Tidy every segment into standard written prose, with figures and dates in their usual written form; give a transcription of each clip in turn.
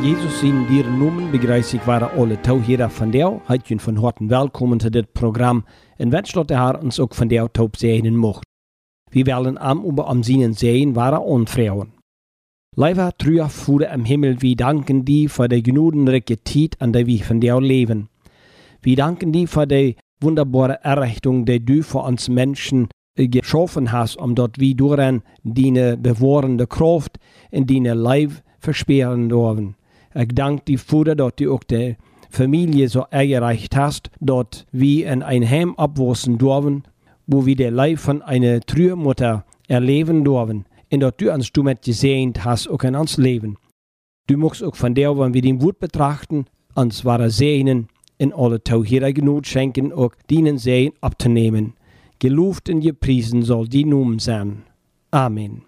Jesus in dir noemen begrijs ik waren alle touwheren van jou. Heet je van harte welkom te dit programma. En wens dat de Heer ons ook van jou taub zegenen mocht. Wir wollen am Sinnen sehen, waren onvrouwen. Lieber treuer Vater im Himmel, wir danken dir für die gnodenrijke tijd an der wir von dir leben. Wir danken dir für die wunderbare Errichtung, die du für uns Menschen geschaffen hast, dort wir durch deine bewahrende Kraft in deine Leib versperren dürfen. Ich danke dir, Vater, dass du auch die Familie so erreicht hast, dort wir in ein Heim abwachsen dürfen, wo wir den Leib von einer treuen Mutter erleben dürfen. Und dass du uns damit gesegnet hast, auch in uns Leben. Du magst auch von der, wenn wir den Wort betrachten, uns wahre segnen, in alle Tauhira Genut schenken, auch dienen Segen abzunehmen. Gelobt und gepriesen soll die Namen sein. Amen.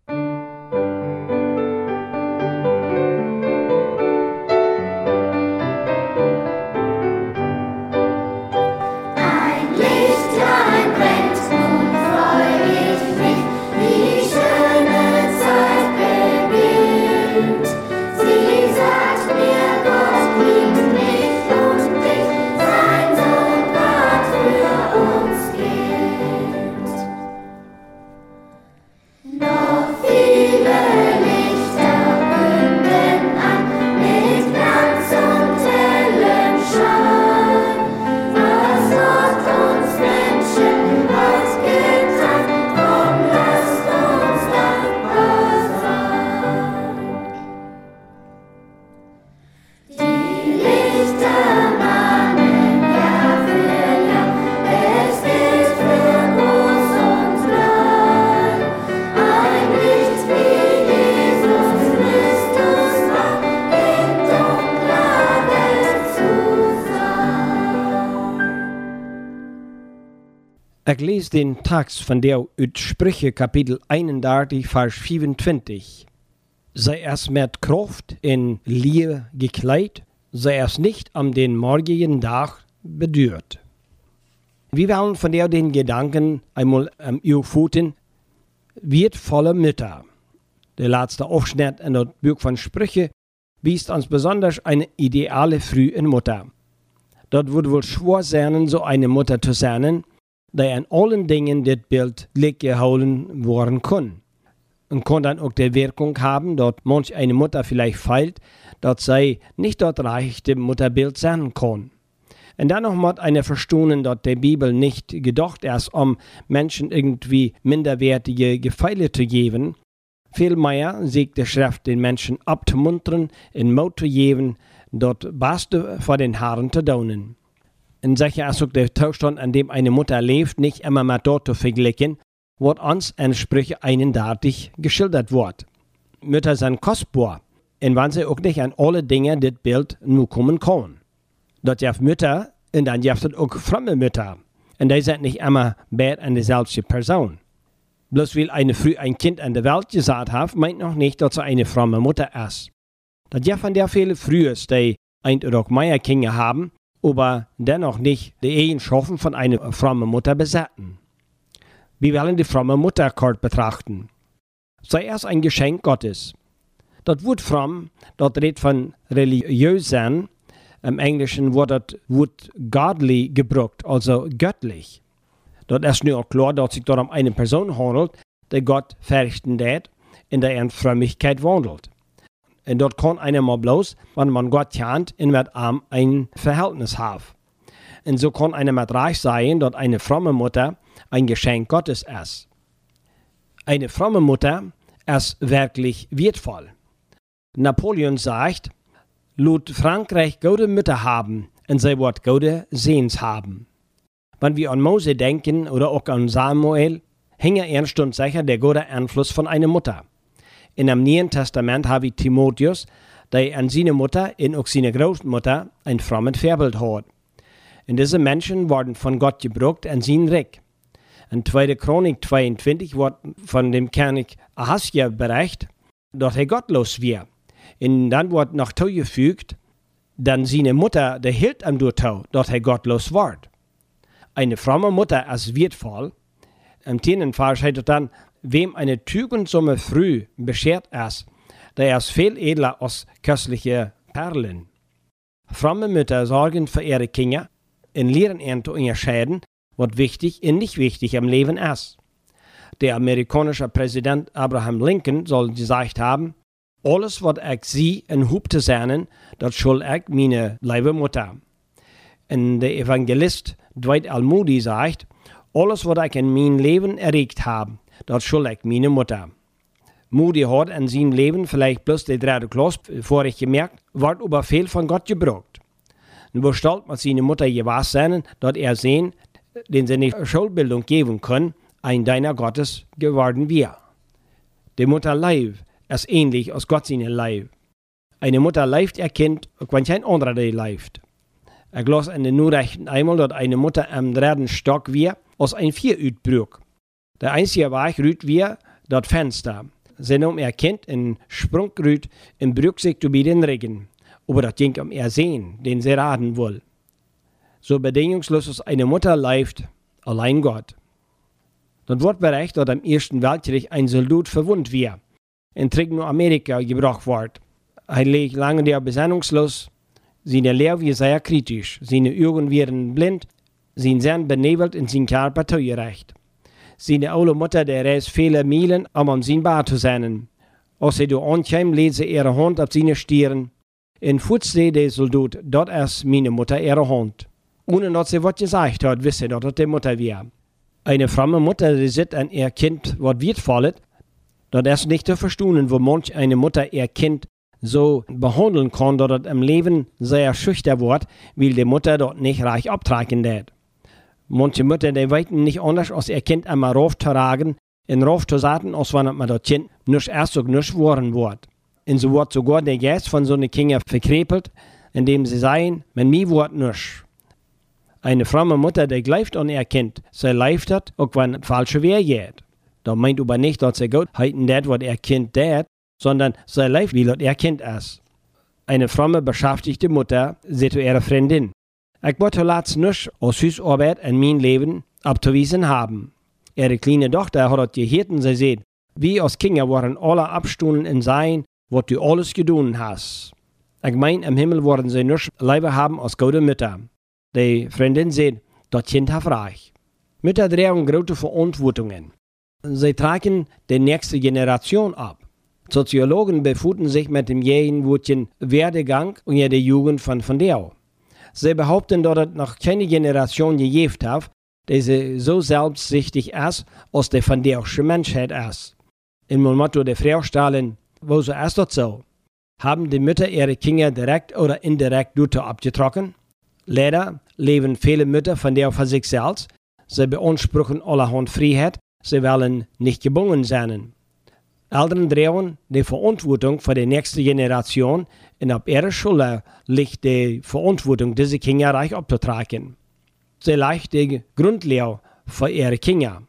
Ich lese den Text von der uit Sprüche Kapitel 31, Vers 25. Sei erst mit Kraft in Liebe gekleidet, sei erst nicht am den morgigen Tag bedürt. Wir wollen von der den Gedanken einmal auffuten, wertvolle Mütter. Der letzte Aufschnitt in das Buch von Sprüche wies uns besonders eine ideale frühe Mutter. Dort würde wohl schwer sein, so eine Mutter zu sein, die an allen Dingen das Bild gehalten worden kann. Und kann dann auch die Wirkung haben, dass manch eine Mutter vielleicht fehlt, dass sie nicht das rechte Mutterbild sein kann. Und dann noch mal eine verstehen, dass die Bibel nicht gedacht ist, um Menschen irgendwie minderwertige Gefeile zu geben. Vielmehr sieht die Schrift den Menschen abzumuntern, in Mut zu geben, das Beste vor den Herren zu tun. Und sicher ist auch der Zustand, an dem eine Mutter lebt, nicht immer mit dort zu vergleichen, was uns in Sprüche 31 geschildert wird. Mütter sind kostbar, und wenn sie auch nicht an alle Dinge das Bild nur kommen können. Dort gibt Mütter, und dann gibt es auch fromme Mütter. Und die sind nicht immer beide an dieselbe Person. Bloß weil eine früh ein Kind an der Welt gesagt hat, meint noch nicht, dass sie eine fromme Mutter ist. Das gibt von der viele Frühes, die ein oder auch mehr Kinder haben, aber dennoch nicht die Eigenschaften von einer frommen Mutter besetzen. Wir wollen die fromme Mutter kurz betrachten. Sei erst ein Geschenk Gottes. Das Wort fromm, das redet von religiös sein. Im Englischen wird das Wort godly gebraucht, also göttlich. Das ist nur klar, dass sich dort um eine Person handelt, die Gott verrichten wird, in der in Frömmigkeit wandelt. Und dort kann einer mal bloß, wenn man Gott kennt, in mit ihm ein Verhältnis haben. Und so kann einer mit reich sein, dass eine fromme Mutter ein Geschenk Gottes ist. Eine fromme Mutter ist wirklich wertvoll. Napoleon sagt, lut Frankreich gute Mütter haben, und sie wird gute Sehens haben. Wenn wir an Mose denken oder auch an Samuel, hänge ernst und sicher der gute Einfluss von einer Mutter. In dem Neuen Testament habe ich Timotheus, der an seine Mutter und auch seine Großmutter ein frommes Vorbild hat. Und diese Menschen wurden von Gott gebraucht an seinen Reich. In 2. Chronik 22 wird von dem König Ahasja berichtet, dass er gottlos war. Und dann wird noch zugefügt, dann seine Mutter, der hielt am Durtau, dass er gottlos wird. Eine fromme Mutter ist wertvoll. Im 10. Vers steht dann, wem eine tugendsame Früh beschert ist, der ist viel edler als köstliche Perlen. Fromme Mütter sorgen für ihre Kinder und lehren ihnen zu unterscheiden, was wichtig und nicht wichtig im Leben ist. Der amerikanische Präsident Abraham Lincoln soll gesagt haben, alles, was ich sie in Hub zu sein, das schuld ich meine liebe Mutter. Und der Evangelist Dwight L. Moody sagt, alles, was ich in meinem Leben erregt habe, das schuld ich meine Mutter. Moody hat in seinem Leben vielleicht bloß die 3. Klasse vorher gemerkt, wird aber viel von Gott gebraucht. Und wo stolz mit seiner Mutter gewesen sein, dass er sehen, den sie nicht Schulbildung geben können, ein Diener Gottes geworden wir. Die Mutter Leib ist ähnlich als Gott seine Leib. Eine Mutter leift ihr Kind, wenn kein anderer die leift. Ich las in den Nachrichten einmal, dass eine Mutter am 3. Stock wir aus ein 4 utbrück. Der einzige Weg rüht wir das Fenster. Sie nahm ihr Kind in Sprung rüht und brück sich bei den Regen. Aber das ging ihr Sehen, den sie raten will. So bedingungslos als eine Mutter leift, allein Gott. Dann wird berichtet, dass am Ersten Weltkrieg ein Soldat verwundet wird, in Krieg nach Amerika gebracht wird. Er liegt lange der besinnungslos, seine Lehre wird sehr kritisch, seine Augen werden blind, sein Sinn benebelt und sein Körper teuerrecht. Seine alte Mutter, der reist viele Meilen, um sein Bad zu sein. Als sie da ankommt, legt sie ihre Hand auf seine Stirn. Und futzt der Soldat, das ist meine Mutter, ihre Hand. Ohne dass sie was gesagt hat, wisse dass das die Mutter war. Eine fromme Mutter, die sieht an ihr Kind, was wird fallet, das ist nicht zu verstehen, wo manch eine Mutter ihr Kind so behandeln kann, dass es im Leben sehr schüchtern wird, weil die Mutter dort nicht reich abtragen wird. Manche Mütter, die weiten nicht anders, als ihr Kind einmal raufzutragen, und raufzusaten, als wenn man das Kind nicht erst so nicht geworden wird. Und so wird sogar der Geist von so einer Kinder verkrepelt, indem sie sagen, mit mir wird nicht. Eine fromme Mutter, die gleift an ihr Kind, sie leift hat, auch wenn falsche Weg geht. Da meint aber nicht, dass sie Gott heiten das, was ihr Kind tät, sondern sie leift, wie das ihr Kind ist. Eine fromme, beschäftigte Mutter sieht zu ihrer Freundin: Ich wollte zuletzt nicht aus Hausarbeit in mein Leben abzuweisen haben. Ihre kleine Tochter hat das gehört und sie sagt, wie als Kinder waren alle abstunden und sein, was du alles getan hast. Ich mein, im Himmel werden sie nicht lieber haben als gute Mütter. Die Freundin sagt, das Kind hat reich. Mütter tragen große Verantwortungen. Sie tragen die nächste Generation ab. Soziologen befassen sich mit dem jähen Werdegang und der Jugend von der. Sie behaupten, dass es noch keine Generation gegeben hat, die so selbstsüchtig ist, als die von der Menschheit ist. In Motto der Frau stellen, wo so ist das so? Haben die Mütter ihre Kinder direkt oder indirekt dort abgetroffen? Leider leben viele Mütter von der für sich selbst. Sie beanspruchen allerhand Freiheit. Sie wollen nicht gebunden sein. Eltern tragen die Verantwortung für die nächste Generation und auf ihrer Schule liegt die Verantwortung, diese Kinder reich abzutragen. Sie legt die Grundlehre für ihre Kinder.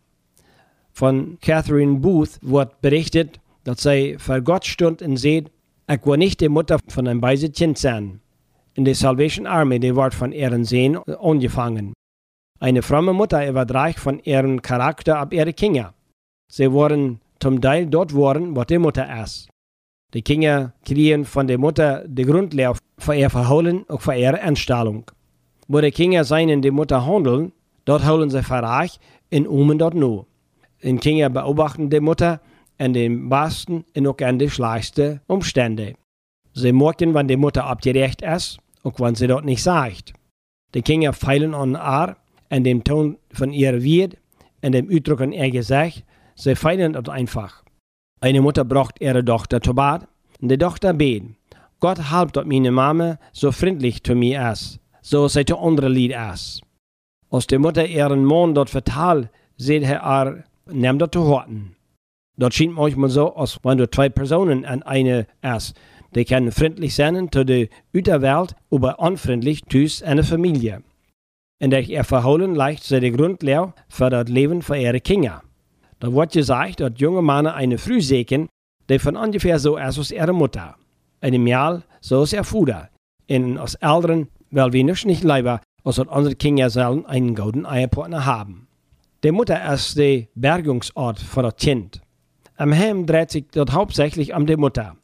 Von Catherine Booth wird berichtet, dass sie vor Gott stund und sagt, ich will nicht die Mutter von einem weisen Kind sein. In der Salvation Army, die wird von ihren Sehen angefangen. Eine fromme Mutter überträgt von ihrem Charakter auf ihre Kinder. Sie wollen zum Teil dort worden, was die Mutter ist. Die Kinder kriegen von der Mutter die Grundlehre für ihr Verhalten und für ihre Einstellung. Wo die Kinder seien die Mutter handeln, dort holen sie Verrat und umen dort nur. Die Kinder beobachten die Mutter in den besten und auch in den schlechtesten Umständen. Sie merken, wenn die Mutter abgerecht ist, auch wenn sie dort nicht sagt. Die Kinder feilen an Haar, in dem Ton von ihrer Wied, in dem Ausdruck an ihr Gesicht, sie feilen das einfach. Eine Mutter braucht ihre Tochter zu Bad, und die Tochter bet: Gott halb, dass meine Mama so freundlich zu mir ist, so sie zu anderen Lied ist. Als die Mutter ihren Mann dort vertalt, seht er, nimm das zu horten. Das scheint manchmal so, als wenn du 2 Personen an eine ist. Die können freundlich sein zu der Unterwelt, aber unfreundlich zu einer Familie. Und durch ihr Verhalten legt sie die Grundlehre für das Leben für ihre Kinder. Da wird gesagt, dass junge Männer eine Frau sehen, die von ungefähr so ist als ihre Mutter. Eine Mal so als ihr Vater. Und als Eltern, weil wir nicht lieber, als dass unsere Kinder sollen einen guten Ehepartner haben. Die Mutter ist der Bergungsort für das Kind. Am Heim dreht sich das hauptsächlich um die Mutter.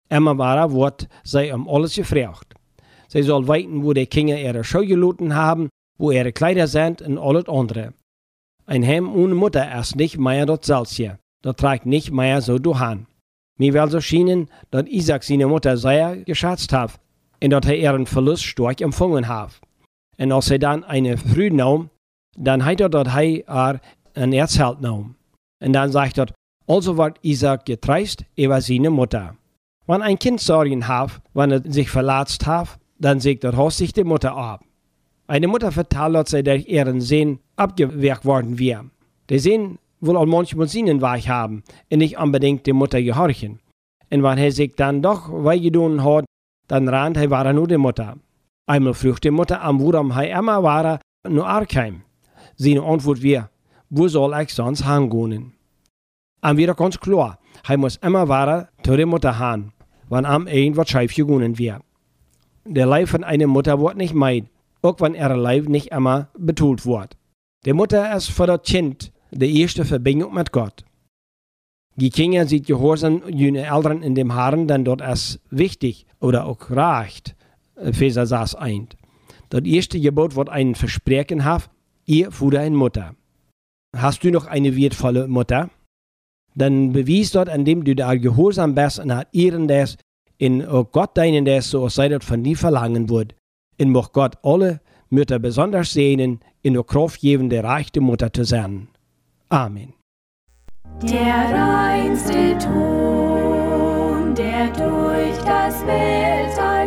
Immer war, wird sie alles gefragt. Sie soll weten, wo die Kinder ihre Schulgenoten haben, wo ihre Kleider sind und alles andere. Ein Heim ohne Mutter ist nicht mehr das Salzje. Das trägt nicht mehr so durch. Mir will so schienen, dass Isaac seine Mutter sehr geschätzt hat und dass ihren Verlust stark empfangen hat. Und als dann eine Früh nahm, dann hat dass ein Erzheld nahm. Und dann sagt also wird Isaac getreist über seine Mutter. Wenn ein Kind Sorgen hat, wenn sich verletzt hat, dann sagt haust sich die Mutter ab. Eine Mutter verteilt, dass sie durch ihren Sinn abgewehrt worden wäre. Die Sinn will auch manchmal seinen Weg haben und nicht unbedingt die Mutter gehorchen. Und wenn er sich dann doch wehgetan hat, dann rannt war nur die Mutter. Einmal fragt die Mutter, warum immer war nur Arkheim. Seine Antwort war, wo soll ich sonst hingehen? Und wieder ganz klar, muss immer zu der Mutter haben, wenn irgendwas schief gegangen wäre. Der Leib von einer Mutter wird nicht meid, auch wenn ihr Leib nicht immer betont wird. Die Mutter ist für das Kind die erste Verbindung mit Gott. Die Kinder sind gehorsam jene Eltern in dem Herrn, denn dort ist wichtig oder auch recht, Epheser 6:1. Das erste Gebot wird ein Versprechen haben, ihr Vater und Mutter. Hast du noch eine wertvolle Mutter? Dann bewies dort, indem du da gehorsam bist und hat ihren das in Gott deinen das, so als sei das von dir verlangen wird. Und mag Gott alle Mütter besonders sehnen, in der Kraft geben, der reichte Mutter zu sein. Amen. Der reinste Ton, der durch das Weltall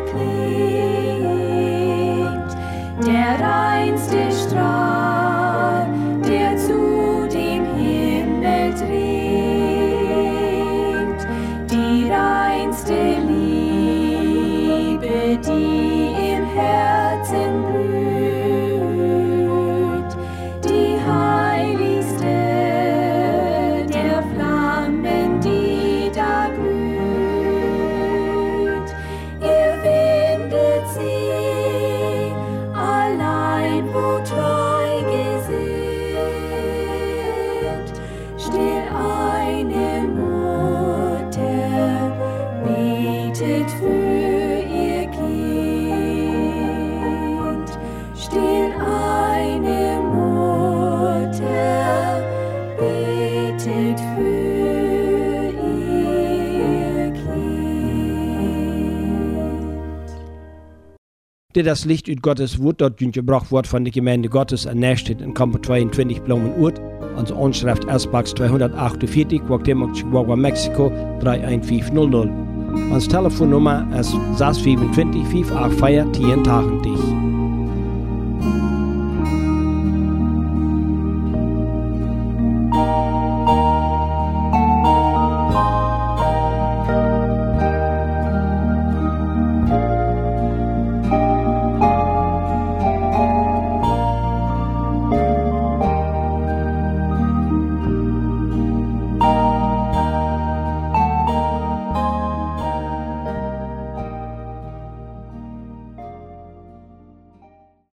klingt, der reinste Strahl, der zu dem Himmel dringt, die reinste Liebe, die im Herzen blüht, die heiligste der Flammen, die da glüht. Ihr findet sie allein, wo treu gesinnt, still eine Mutter betet für ihr Kind, still eine Mutter betet für ihr Kind. Das Licht ut Gottes Wort, dort gebracht wird von der Gemeinde Gottes an Nächstedt in Kampo 22 Blumenurt. Unsere Anschrift S-Box 248, Guatemala, Chihuahua, Mexiko 31500. Unsere Telefonnummer ist 625 584 1080.